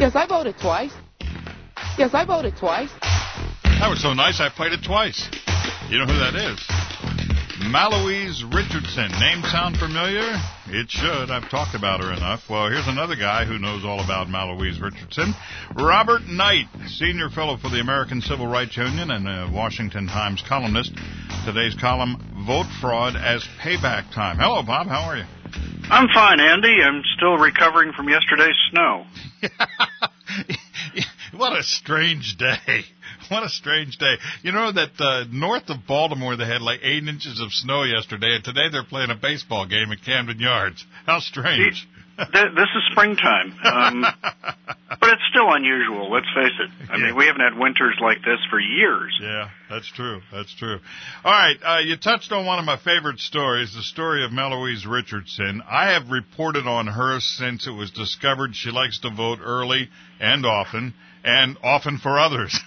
Yes, I voted twice. Yes, I voted twice. That was so nice I played it twice. You know who that is? Maloise Richardson. Name sound familiar? It should. I've talked about her enough. Well, here's another guy who knows all about Maloise Richardson. Robert Knight, senior fellow for the American Civil Rights Union and a Washington Times columnist. Today's column, Vote Fraud as Payback Time. Hello, Bob. How are you? I'm fine, Andy. I'm still recovering from yesterday's snow. What a strange day. What a strange day. You know that north of Baltimore they had like 8 inches of snow yesterday, and today they're playing a baseball game at Camden Yards. How strange. This is springtime. But it's still unusual, let's face it. I mean, we haven't had winters like this for years. Yeah, that's true. That's true. All right, you touched on one of my favorite stories, the story of Maloise Richardson. I have reported on her since it was discovered she likes to vote early and often for others.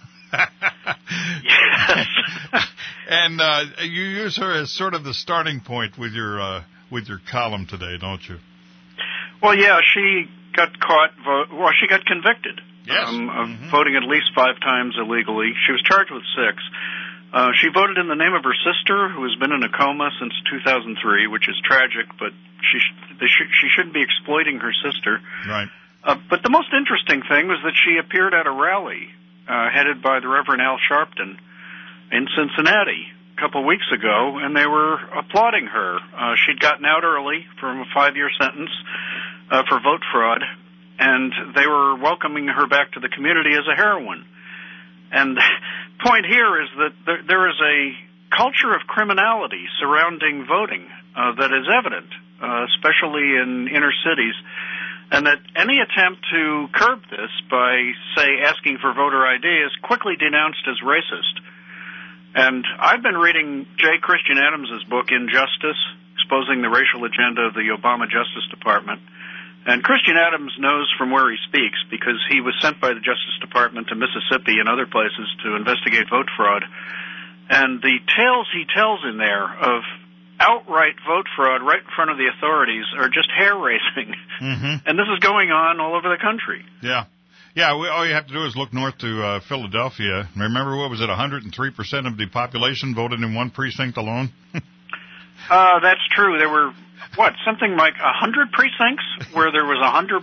Yes. And you use her as sort of the starting point with your column today, don't you? Well, yeah, she got caught. She got convicted of voting at least 5 times illegally. She was charged with 6. She voted in the name of her sister, who has been in a coma since 2003, which is tragic. But she shouldn't be exploiting her sister. Right. But the most interesting thing was that she appeared at a rally headed by the Reverend Al Sharpton in Cincinnati a couple of weeks ago, and they were applauding her. She'd gotten out early from a 5-year sentence for vote fraud, and they were welcoming her back to the community as a heroine. And the point here is that there is a culture of criminality surrounding voting that is evident, especially in inner cities, and that any attempt to curb this by, say, asking for voter ID is quickly denounced as racist. And I've been reading J. Christian Adams' book, Injustice, exposing the racial agenda of the Obama Justice Department. And Christian Adams knows from where he speaks because he was sent by the Justice Department to Mississippi and other places to investigate vote fraud. And the tales he tells in there of outright vote fraud right in front of the authorities are just hair-raising. Mm-hmm. And this is going on all over the country. Yeah. Yeah, all you have to do is look north to Philadelphia. Remember, what was it, 103% of the population voted in one precinct alone? That's true. There were, something like 100 precincts where there was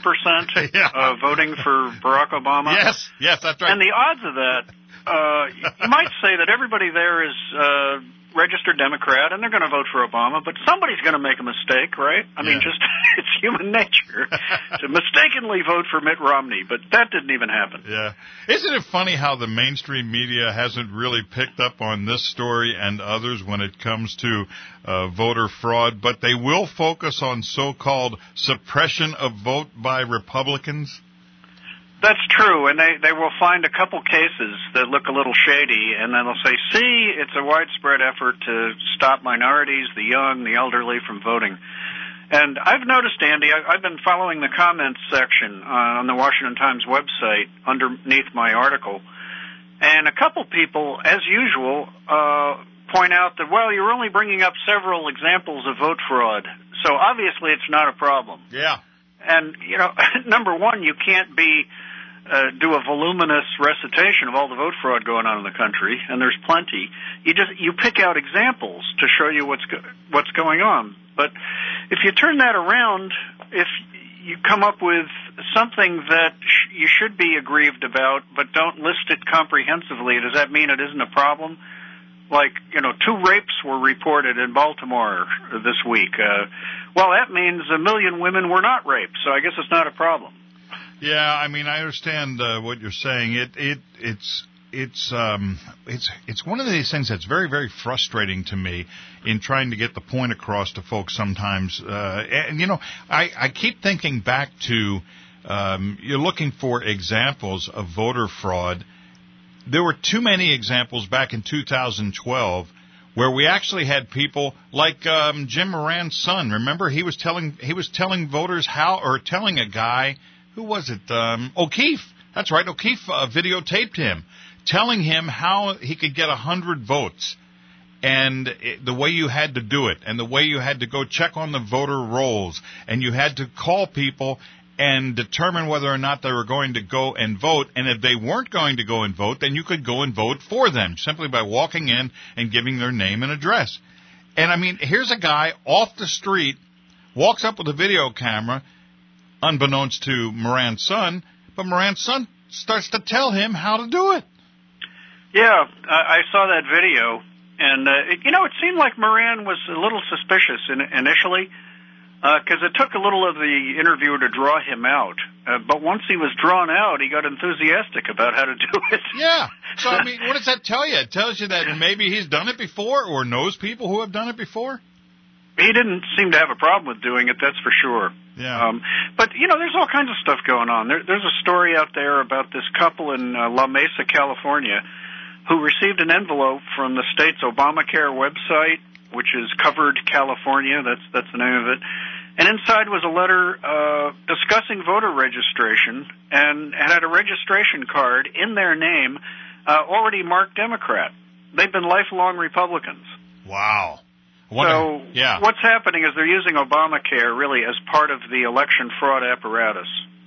100% voting for Barack Obama? Yes, that's right. And the odds of that, you might say that everybody there is registered Democrat, and they're going to vote for Obama, but somebody's going to make a mistake, right? I mean, just it's human nature to mistakenly vote for Mitt Romney, but that didn't even happen. Yeah. Isn't it funny how the mainstream media hasn't really picked up on this story and others when it comes to voter fraud, but they will focus on so-called suppression of vote by Republicans? That's true, and they will find a couple cases that look a little shady, and then they'll say, see, it's a widespread effort to stop minorities, the young, the elderly from voting. And I've noticed, Andy, I've been following the comments section on the Washington Times website underneath my article, and a couple people, as usual, point out that, well, you're only bringing up several examples of vote fraud, so obviously it's not a problem. Yeah. And, number one, you can't do a voluminous recitation of all the vote fraud going on in the country, and there's plenty. You pick out examples to show you what's going on. But if you turn that around, if you come up with something that you should be aggrieved about, but don't list it comprehensively, does that mean it isn't a problem? Like, 2 rapes were reported in Baltimore this week. Well, that means 1 million women were not raped, so I guess it's not a problem. Yeah, I mean, I understand what you're saying. It's one of these things that's very, very frustrating to me in trying to get the point across to folks sometimes. And I keep thinking back to you're looking for examples of voter fraud. There were too many examples back in 2012 where we actually had people like Jim Moran's son. Remember, he was telling voters telling a guy. Who was it? O'Keefe. That's right. O'Keefe videotaped him, telling him how he could get 100 votes, and the way you had to do it, and the way you had to go check on the voter rolls, and you had to call people and determine whether or not they were going to go and vote. And if they weren't going to go and vote, then you could go and vote for them simply by walking in and giving their name and address. And I mean, here's a guy off the street, walks up with a video camera, unbeknownst to Moran's son, but Moran's son starts to tell him how to do it. Yeah, I saw that video, and it seemed like Moran was a little suspicious initially, because it took a little of the interviewer to draw him out. But once he was drawn out, he got enthusiastic about how to do it. Yeah. So, I mean, what does that tell you? It tells you that maybe he's done it before or knows people who have done it before? He didn't seem to have a problem with doing it, that's for sure. Yeah. But, there's all kinds of stuff going on. There's a story out there about this couple in La Mesa, California, who received an envelope from the state's Obamacare website, which is Covered California, that's the name of it. And inside was a letter discussing voter registration, and had a registration card in their name already marked Democrat. They've been lifelong Republicans. Wow. What's happening is they're using Obamacare really as part of the election fraud apparatus.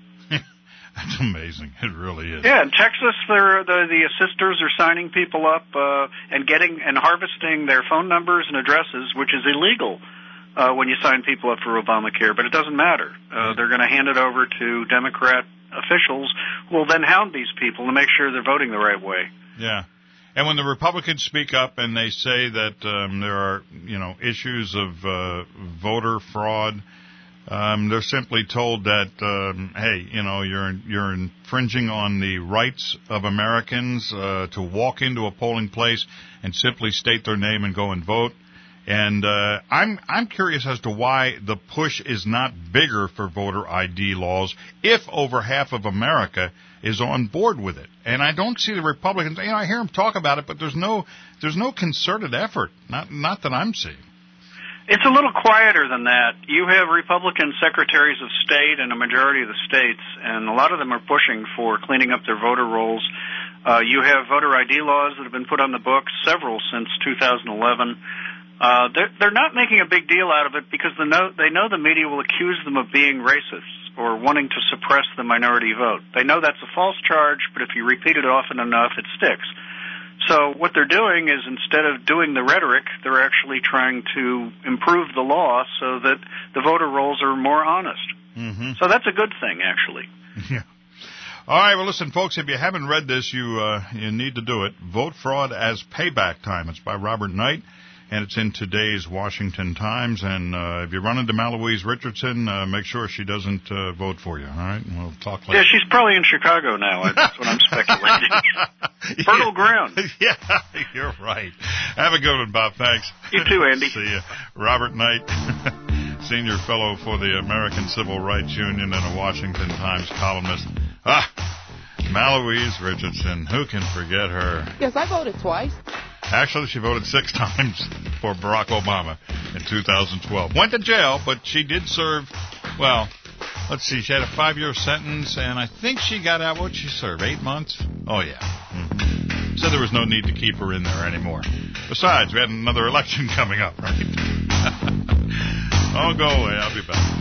That's amazing. It really is. Yeah, in Texas, the sisters are signing people up and harvesting their phone numbers and addresses, which is illegal when you sign people up for Obamacare. But it doesn't matter. They're going to hand it over to Democrat officials who will then hound these people to make sure they're voting the right way. Yeah. And when the Republicans speak up and they say that there are, issues of voter fraud, they're simply told that, hey, you're infringing on the rights of Americans to walk into a polling place and simply state their name and go and vote. And I'm curious as to why the push is not bigger for voter ID laws if over half of America is on board with it. And I don't see the Republicans. I hear them talk about it, but there's no concerted effort. Not that I'm seeing. It's a little quieter than that. You have Republican secretaries of state in a majority of the states, and a lot of them are pushing for cleaning up their voter rolls. You have voter ID laws that have been put on the books, several since 2011. They're not making a big deal out of it because they know the media will accuse them of being racist or wanting to suppress the minority vote. They know that's a false charge, but if you repeat it often enough, it sticks. So what they're doing is instead of doing the rhetoric, they're actually trying to improve the law so that the voter rolls are more honest. Mm-hmm. So that's a good thing, actually. Yeah. All right, well, listen, folks, if you haven't read this, you need to do it. Vote Fraud as Payback Time. It's by Robert Knight, and it's in today's Washington Times. And if you run into Maloise Richardson, make sure she doesn't vote for you, all right? And we'll talk later. Yeah, she's probably in Chicago now. That's what I'm speculating. Fertile ground. Yeah, you're right. Have a good one, Bob. Thanks. You too, Andy. See you. Robert Knight, Senior Fellow for the American Civil Rights Union and a Washington Times columnist. Maloise Richardson. Who can forget her? Yes, I voted twice. Actually, she voted 6 times for Barack Obama in 2012. Went to jail, but she did serve, well, let's see, she had a 5-year sentence, and I think she got out, what'd she serve, 8 months? Oh, yeah. Mm-hmm. So there was no need to keep her in there anymore. Besides, we had another election coming up, right? I'll go away. I'll be back.